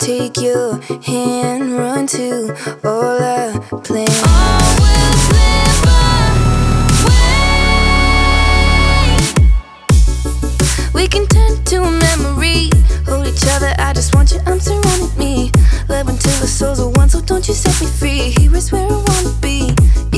take your hand, run to all our plans. All will slip away. We can turn to a memory, hold each other, I just want your arms surrounding me. Love until the souls are one, so don't you set me free. Here is where I wanna be.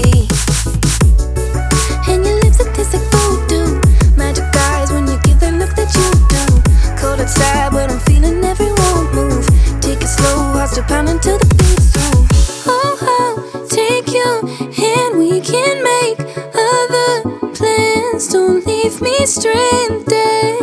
And your lips that taste like voodoo, magic eyes when you give that look that you do. Cold outside but I'm feeling every one move. Take it slow, hearts still pounding till the beat's through. Oh, I'll take your hand, we can make other plans. Don't leave me stranded.